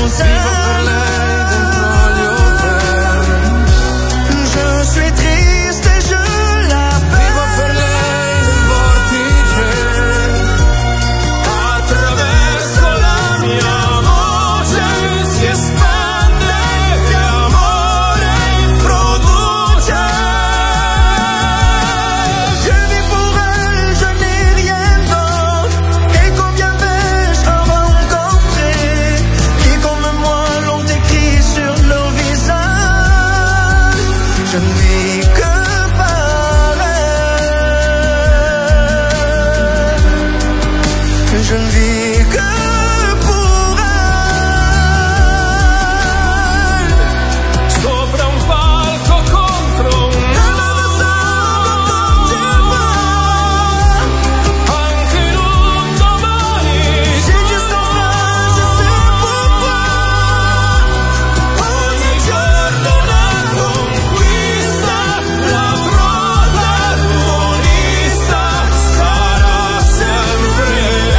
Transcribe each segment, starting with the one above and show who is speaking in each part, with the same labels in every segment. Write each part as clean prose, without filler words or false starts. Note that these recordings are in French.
Speaker 1: zen. Vivo per lei dentro gli hotel. Je suis triste et je l'appelle. Vivo per lei nel vortice. Attraverso la mia voce si espande, che amore produce. Je vis pour elle, je n'ai rien d'autre. Et combien vais-je en rencontrer qui comme moi l'ont écrit sur leur visage. Je ne vis que par elle. Je ne vis que pour elle. Sopra un palco contro un'ala anche in un domani. J'ai juste enfin, je sais pourquoi. Ogni giorno una conquista, la protagonista sarà sempre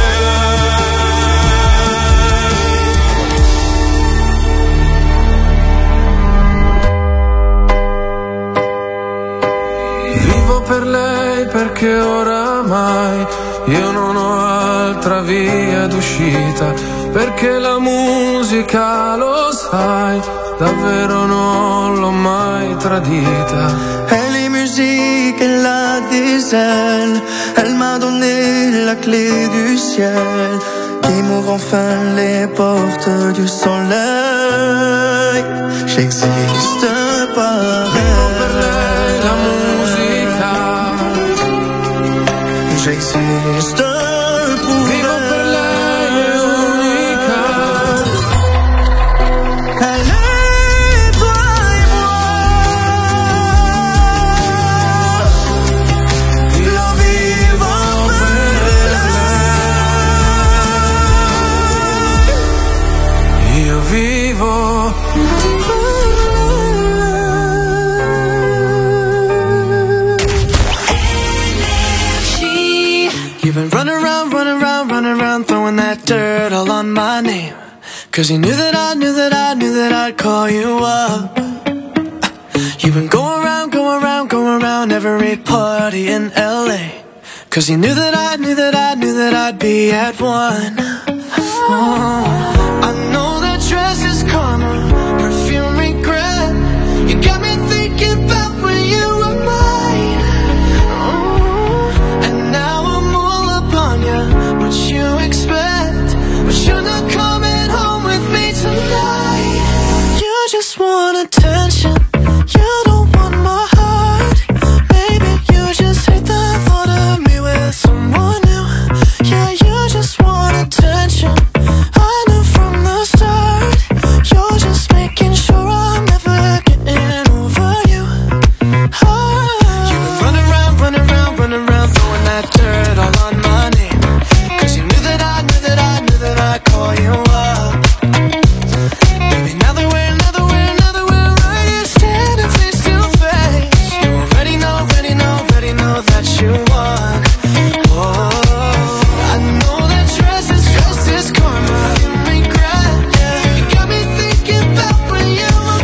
Speaker 1: lei. Vivo per lei perché oramai io non ho altra via d'uscita, perché la musica, lo sai, davvero non l'ho mai tradita. Elle est musique, elle a des ailes, elle m'a donné la clé du ciel, qui m'ouvre enfin les portes du soleil. J'existe par elle. Vivo per lei la musica. J'existe pour vivo elle. Per lei è unica. Elle est toi et moi. Io vivo per lei. Io vivo. You've been running around, throwing that dirt all on my name. Cause you knew that I'd call you up. You've been going around every party in LA. Cause you knew that I'd be at one. Oh, I know that dress is karma, perfume regret. You got me thinking about when you were mine. And now I'm all up on you, what you expect. But you're not coming home with me tonight. You just want attention, you don't want my heart. Maybe you just hate the thought of me with someone new. Yeah, you just want attention, I knew from the start. You're just making sure I'm never getting over you. You've been running around, throwing that dirt all on my name. Cause you knew that I'd call you up. Baby, now that we're right here standing face to face, you already know that you won. Oh, I know that dress is karma, you regret. You got me thinking about when you were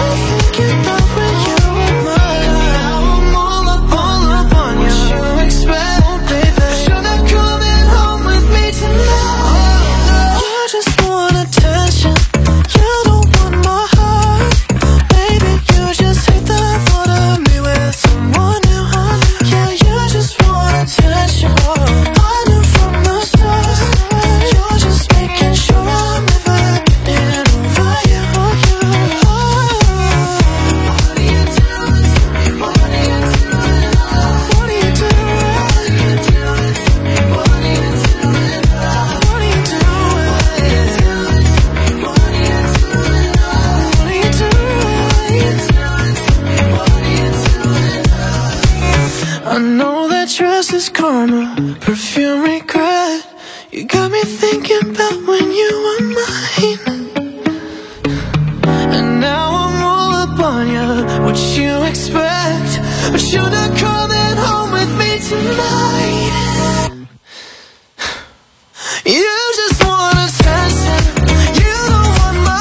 Speaker 1: mine. Now I'm all up on you, what you expect, baby. But you're not coming home with me tonight. You just want attention, you don't want my heart. Baby, you just hate the thought of me with someone new. Yeah, you just want attention, I knew from the start. You're just making sure I'm never getting over you. What are you doing to me? What are you doing? What are you doing to me? What are you doing? What are you doing? What are you doing? I know that dress is karma, perfume regret. You got me thinking about when you were mine. And now I'm all up on you, what you expect. But you're not coming home with me tonight. You just want attention, you don't want my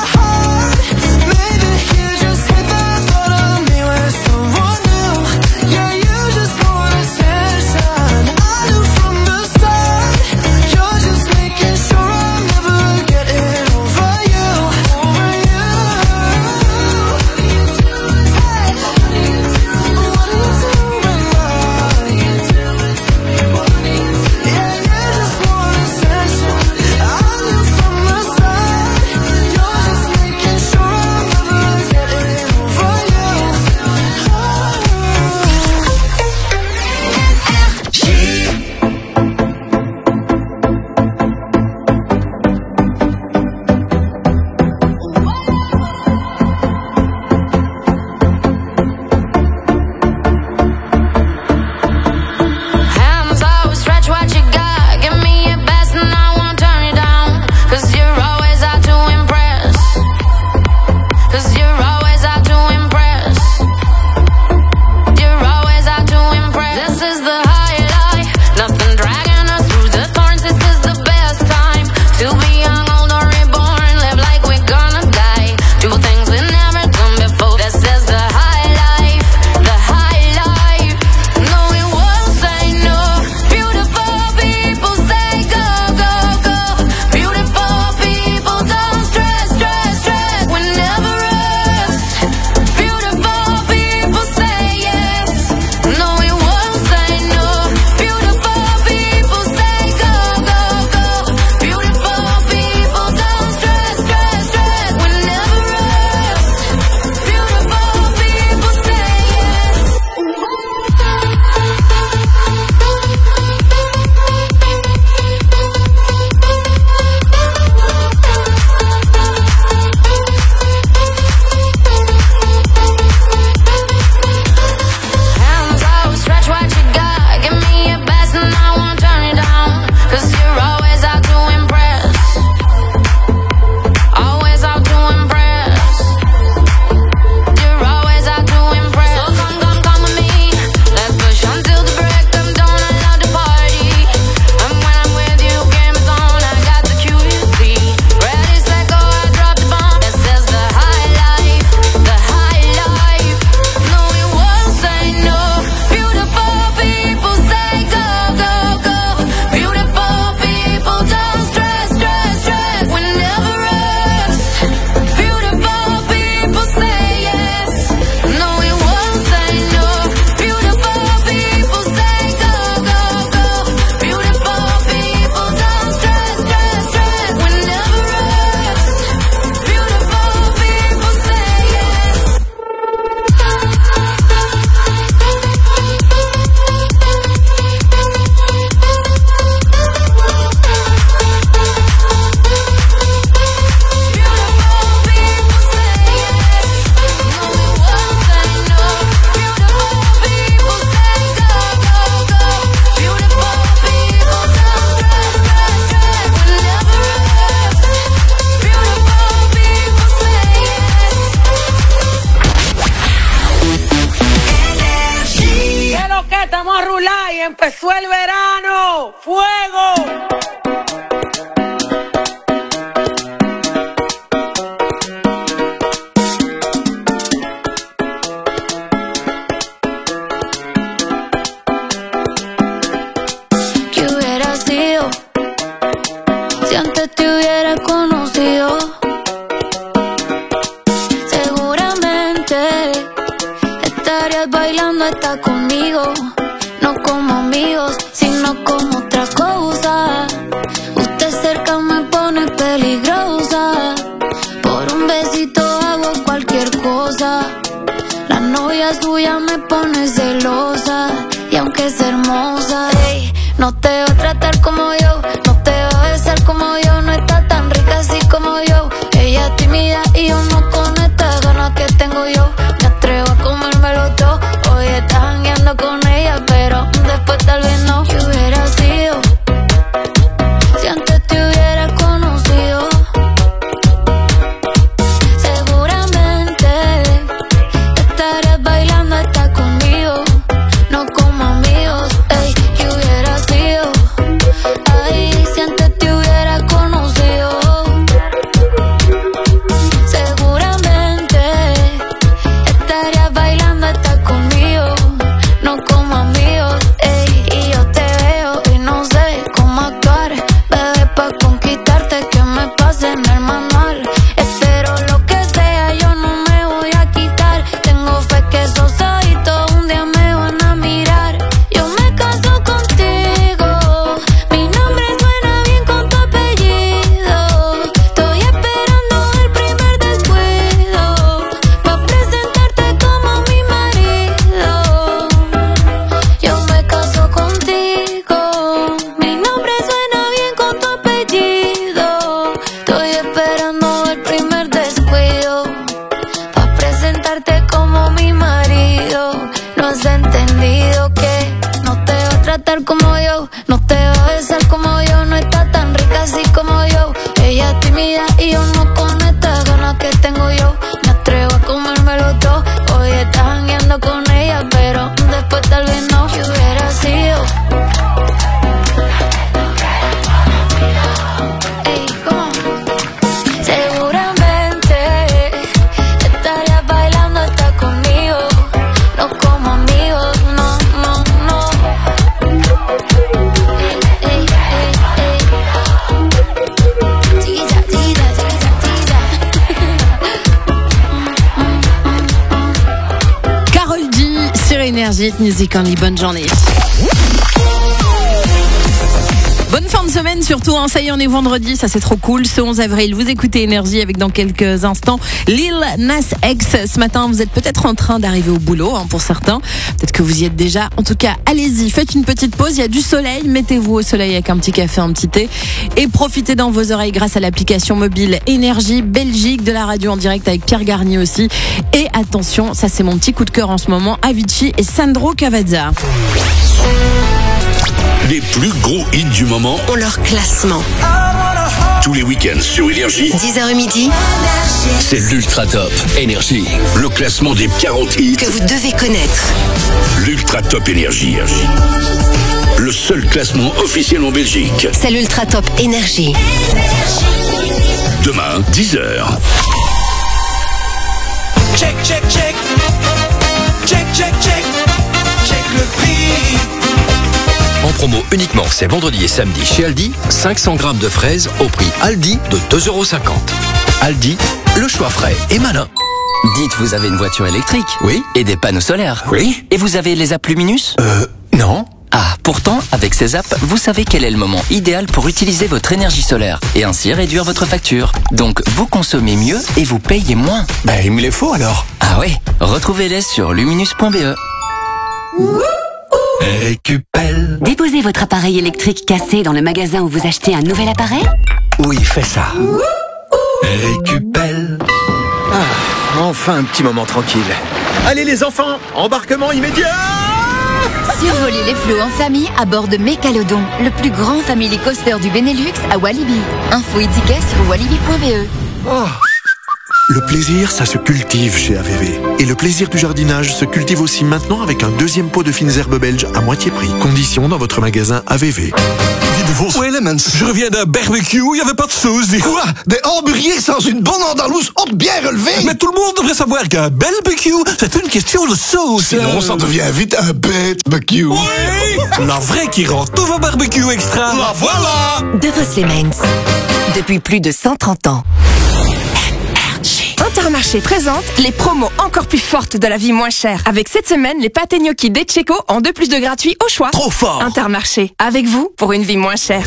Speaker 2: empezó el verano. ¡Fuego!
Speaker 3: ¿Qué hubiera sido si antes te hubiera conocido? Seguramente estarías bailando hasta conmigo, no como amigos, sino como otra cosa. Usted cerca me pone peligrosa, por un besito hago cualquier cosa. La novia suya me pone celosa, y aunque es hermosa, ey, no te va a tratar como yo, no te va a besar como yo, no está tan rica así como yo. Ella es tímida y yo no con estas ganas que tengo yo. Me atrevo a comérmelo todo, hoy estás jangueando con ella, pero después tal vez no. ¿Qué hubiera sido si antes te hubiera conocido? Seguramente estarías bailando hasta conmigo, no como amigos, ey. ¿Qué hubiera sido? Ay, si antes te hubiera conocido. Seguramente estarías bailando hasta conmigo, no como amigos, ey. Y yo te veo y no sé cómo actuar, bebé, pa' conquistarte que me pasen el manual. Espero lo que sea, yo no me voy a quitar. Tengo fe que esos ojitos un día me van a mirar. Yo me caso contigo, mi nombre suena bien con tu apellido. Estoy esperando el primer descuido, pa' presentarte como mi marido. Yo me caso contigo, mi nombre suena bien con tu apellido. Estoy esperando el primer descuido, pa' presentarte como mi marido. No has entendido que no te va a tratar como yo, no te va a besar como yo, no está tan rica así como yo. Ella es tímida y yo no con estas ganas que tengo yo. Me atrevo a comérmelo todo, hoy estás jangueando con ella, pero después tal vez no. ¿Qué hubiera sido? Ey, ¿cómo? Seguramente estarías bailando hasta conmigo, no como amigos, no, no, no. Ey, ey, ey, ey. Chiquilla, chiquilla, chiquilla, chiquilla.
Speaker 4: Karol G sur Énergie, Music Only, bonne journée. Bonne fin de semaine surtout, hein. Ça y est, on est vendredi, ça c'est trop cool. Ce 11 avril, vous écoutez Énergie avec dans quelques instants Lil Nas X. Ce matin, vous êtes peut-être en train d'arriver au boulot, hein, pour certains. Peut-être que vous y êtes déjà. En tout cas, allez-y, faites une petite pause. Il y a du soleil, mettez-vous au soleil avec un petit café, un petit thé et profitez dans vos oreilles grâce à l'application mobile Énergie Belgique, de la radio en direct avec Pierre Garnier aussi. Et attention, ça c'est mon petit coup de cœur en ce moment, Avicii et Sandro Cavazza.
Speaker 5: Les plus gros hits du moment
Speaker 6: ont leur classement.
Speaker 5: tous les week-ends sur Énergie.
Speaker 6: 10h midi.
Speaker 5: C'est l'Ultra Top Énergie. Le classement des 40 hits
Speaker 6: que vous devez connaître.
Speaker 5: L'Ultra Top Énergie. Le seul classement officiel en Belgique.
Speaker 6: C'est l'Ultra Top Énergie.
Speaker 5: Demain, 10h.
Speaker 1: Check, check, check. Check, check, check. Check le prix.
Speaker 7: En promo uniquement ces vendredis et samedis chez Aldi, 500 grammes de fraises au prix Aldi de 2,50 €. Aldi, le choix frais et malin.
Speaker 8: Dites, vous avez une voiture électrique?
Speaker 7: Oui.
Speaker 8: Et des panneaux solaires?
Speaker 7: Oui.
Speaker 8: Et vous avez les apps Luminus?
Speaker 7: Non.
Speaker 8: Ah, pourtant, avec ces apps, vous savez quel est le moment idéal pour utiliser votre énergie solaire et ainsi réduire votre facture. Donc, vous consommez mieux et vous payez moins.
Speaker 7: Ben, il me les faut alors.
Speaker 8: Ah oui, retrouvez-les sur luminus.be.
Speaker 7: Récupère.
Speaker 9: Déposez votre appareil électrique cassé dans le magasin où vous achetez un nouvel appareil.
Speaker 7: Oui, fais ça. Récupère. Ah, enfin un petit moment tranquille. Allez les enfants, embarquement immédiat.
Speaker 9: Survolez les flots en famille à bord de Mécalodon, le plus grand family coaster du Benelux à Walibi. Info et tickets sur walibi.be.
Speaker 7: Oh.
Speaker 10: Le plaisir, ça se cultive chez AVV. Et le plaisir du jardinage se cultive aussi maintenant avec un deuxième pot de fines herbes belges à moitié prix. Conditions dans votre magasin AVV.
Speaker 11: Où Elements. Je reviens d'un barbecue, il n'y avait pas de sauce. Quoi? Des hamburgers sans une bonne andalouse haute bien relevée? Mais tout le monde devrait savoir qu'un barbecue, c'est une question de sauce. Sinon, ça devient vite un barbecue. Oui! La vraie qui rend tout vos barbecues extra. La voilà!
Speaker 6: De Vos Elements. Depuis plus de 130 ans.
Speaker 12: Intermarché présente les promos encore plus fortes de la vie moins chère. Avec cette semaine, les pâtes gnocchi d'Etcheco en 2 + 2 gratuits au choix.
Speaker 11: Trop fort!
Speaker 12: Intermarché, avec vous pour une vie moins chère.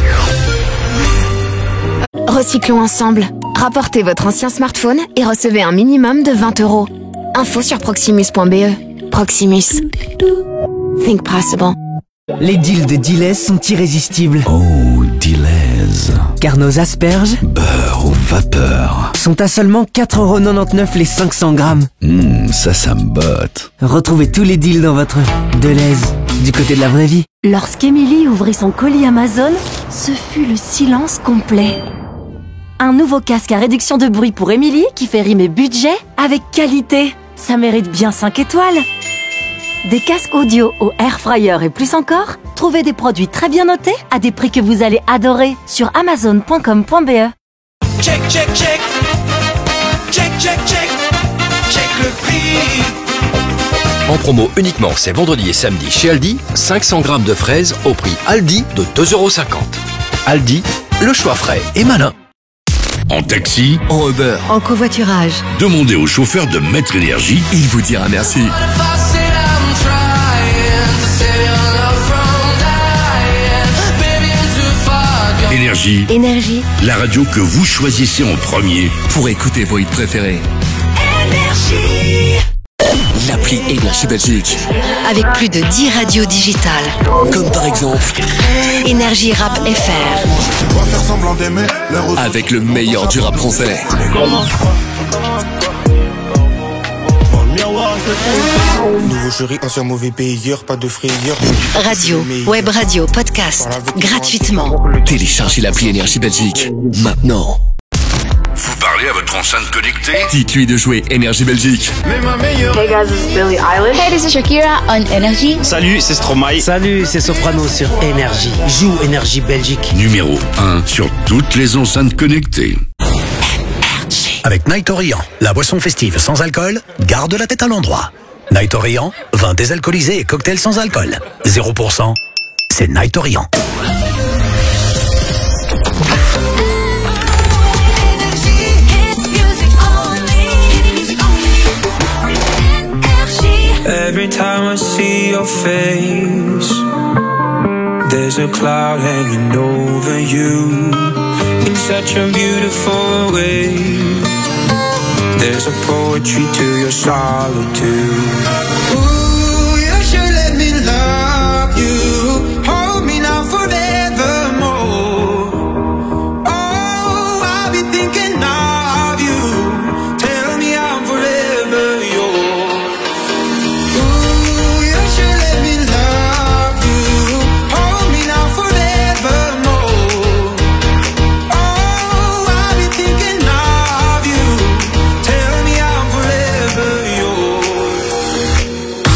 Speaker 9: Recyclons ensemble. Rapportez votre ancien smartphone et recevez un minimum de 20 €. Info sur proximus.be. Proximus. Think possible.
Speaker 13: Les deals de Deleuze sont irrésistibles.
Speaker 14: Oh, Deleuze.
Speaker 13: Car nos asperges,
Speaker 14: beurre ou vapeur,
Speaker 13: sont à seulement 4,99 € les 500 grammes.
Speaker 14: Ça me botte.
Speaker 13: Retrouvez tous les deals dans votre Deleuze, du côté de la vraie vie.
Speaker 15: Lorsqu'Émilie ouvrit son colis Amazon, ce fut le silence complet. Un nouveau casque à réduction de bruit pour Émilie qui fait rimer budget avec qualité. Ça mérite bien 5 étoiles. Des casques audio au air fryer et plus encore, trouvez des produits très bien notés à des prix que vous allez adorer sur amazon.com.be.
Speaker 1: Check, check, check. Check, check, check. Check le prix.
Speaker 7: En promo uniquement ces vendredis et samedis chez Aldi, 500 grammes de fraises au prix Aldi de 2,50 €. Aldi, le choix frais et malin.
Speaker 5: En taxi,
Speaker 7: En Uber,
Speaker 6: En covoiturage.
Speaker 5: demandez au chauffeur de Maître Énergie.
Speaker 7: il vous dira merci.
Speaker 5: Énergie,
Speaker 6: Énergie.
Speaker 5: la radio que vous choisissez en premier.
Speaker 7: Pour écouter vos hits préférés. L'appli Énergie Belgique.
Speaker 6: Avec plus de 10 radios digitales.
Speaker 7: Comme par exemple,
Speaker 6: Énergie Rap FR.
Speaker 7: avec le meilleur du rap français.
Speaker 16: Nouveau jury, ancien mauvais payeur, pas de frayeur.
Speaker 6: Radio, web radio, podcast. Gratuitement.
Speaker 7: Téléchargez l'appli Énergie Belgique. Maintenant.
Speaker 5: Vous parlez à votre enceinte connectée?
Speaker 7: Dites-lui de jouer Énergie Belgique.
Speaker 2: Hey guys, this is Billie Eilish.
Speaker 9: Hey, this is Shakira on Energy.
Speaker 17: Salut, c'est Stromae.
Speaker 13: Salut, c'est Soprano sur Énergie. Joue Énergie Belgique.
Speaker 5: Numéro 1 sur toutes les enceintes connectées.
Speaker 18: Avec Night Orient, la boisson festive sans alcool, garde la tête à l'endroit. Night Orient, vin désalcoolisé et cocktail sans alcool. 0%, c'est Night Orient.
Speaker 1: Every time I see your face, there's a cloud hanging over you. In such a beautiful way, there's a poetry to your solitude. Ooh, you should let me love you. Hold me now forevermore. Oh, I'll be thinking of you. Tell me I'm forever yours. Ooh, you should let me love you. Hold me now forevermore. Oh, I'll be thinking of you. Tell me I'm forever yours.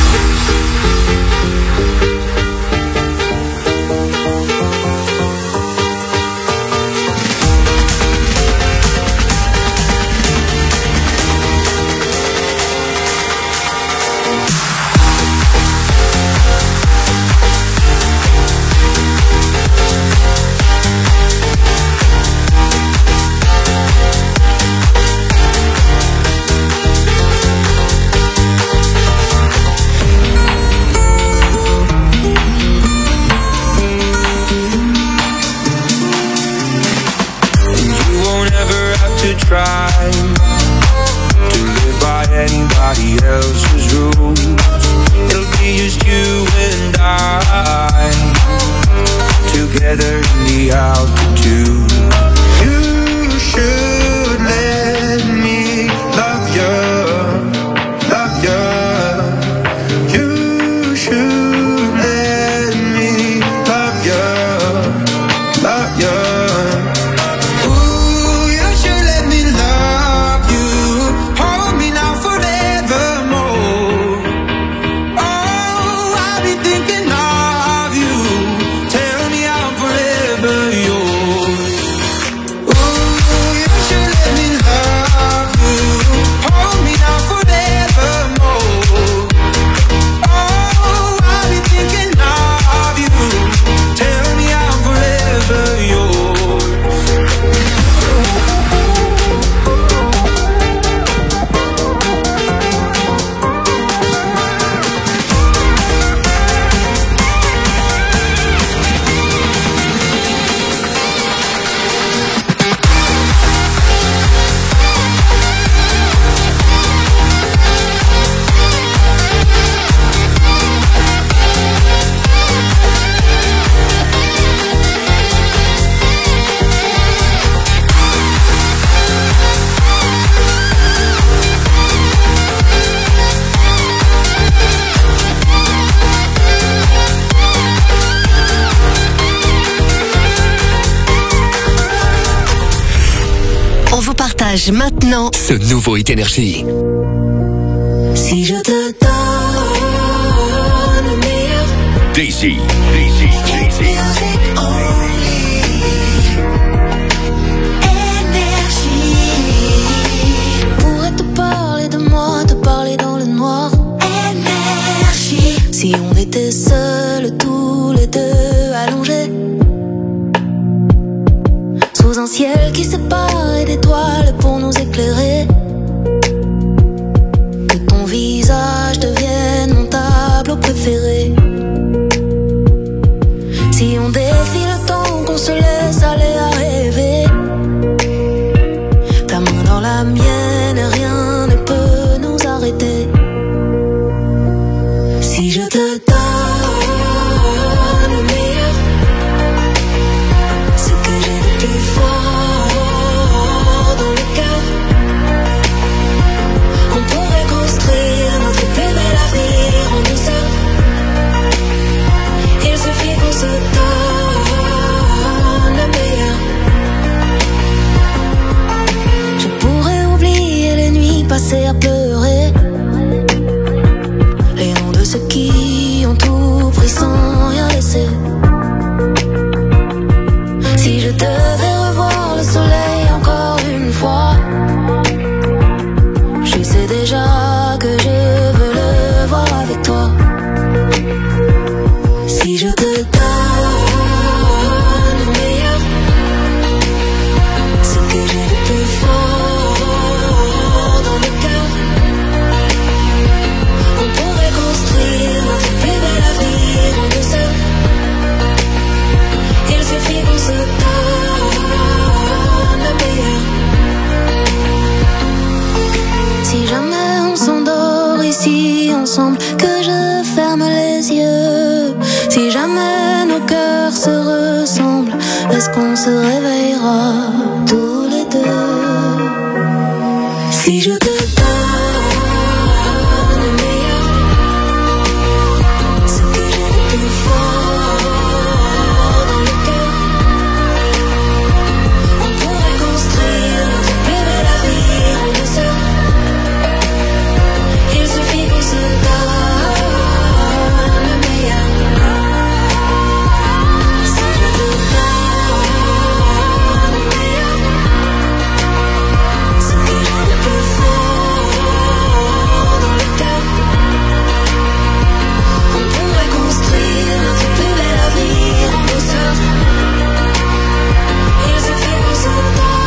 Speaker 6: Partage maintenant
Speaker 7: ce nouveau Hit Énergie.
Speaker 1: Si je te donne le meilleur,
Speaker 5: Daisy.
Speaker 1: music only. Énergie. Pourrais te parler de moi, te parler dans le noir. Énergie. Si on était seuls tous les deux allongés sous un ciel qui sépare d'étoiles pour nous éclairer, que ton visage devienne mon tableau préféré. Si on défie le temps, qu'on se laisse aller à rêver, ta main dans la mienne, rien ne peut nous arrêter. Si je te donne le meilleur, ce que j'ai de plus fort dans le cœur, on pourrait construire notre plus bel avenir en douceur. Il suffit qu'on se donne le meilleur. Je pourrais oublier les nuits passées à pleurer, les noms de ceux qui ont tout pris sans rien laisser. Si je devais revoir le soleil encore une fois, je sais déjà que je veux le voir avec toi. Si je te donne le meilleur, ce que j'ai de plus fort dans le cœur, on pourrait construire notre plus bel avenir en douceur. Il suffit qu'on se donne le meilleur. Si jamais on s'endort ici ensemble, que je ferme les yeux. Si jamais nos cœurs se ressemblent, est-ce qu'on se réveillera tous les deux? Si je te donne le meilleur, ce que j'ai de plus fort dans le cœur, on pourrait construire notre plus bel avenir en douceur. Il suffit qu'on se donne le meilleur. Si je te donne le meilleur, ce que j'ai de plus fort dans le cœur, on pourrait construire notre plus bel avenir en douceur. Il suffit qu'on se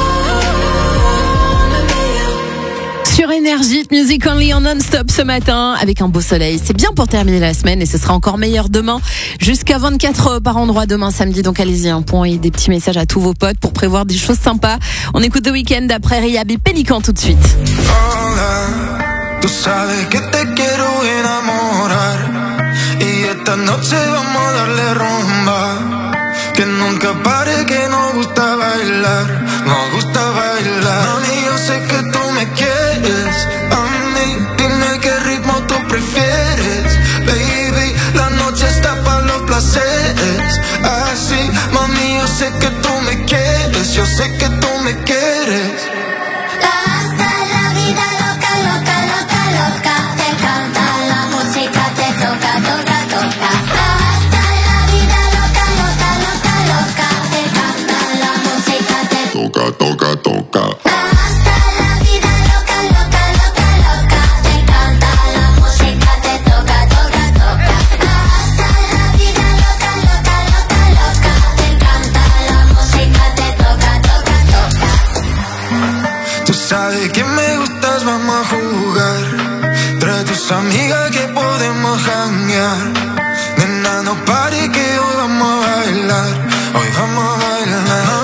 Speaker 1: donne le meilleur.
Speaker 4: Sur Énergie, Music Only en non-stop ce matin avec un beau soleil. C'est bien pour terminer la semaine et ce sera encore meilleur demain. Jusqu'à 24 par endroit demain samedi. Donc allez-y, un point et des petits messages à tous vos potes pour prévoir des choses sympas. On écoute The Weeknd après Rihab et Pélican tout de suite.
Speaker 17: Hola, tú sabes que te quiero enamorar y esta noche vamos a darle rumba, que nunca pare, que nos gusta bailar, nos gusta bailar. Mami, yo sé que tú me quieres, a mí dime qué ritmo tú prefieres, baby, la noche está para los placeres, así, mami, yo sé que tú me quieres, yo sé que tú me quieres.
Speaker 1: Hasta la vida loca, loca, loca, loca, te canta la música, te toca, toca, toca. Hasta la vida loca, loca, loca, loca, te canta la música, te
Speaker 17: Toca, toca, toca.
Speaker 1: hasta la vida loca, loca, loca, loca, te canta la música, te toca, toca, toca. Hasta la vida loca, loca, loca, loca, te canta la música, te toca, toca, toca.
Speaker 17: Tú sabes que me gustas, vamos a jugar. Trae tus amigas que podemos janguear. Nena, no pare que hoy vamos a bailar. Hoy vamos a bailar.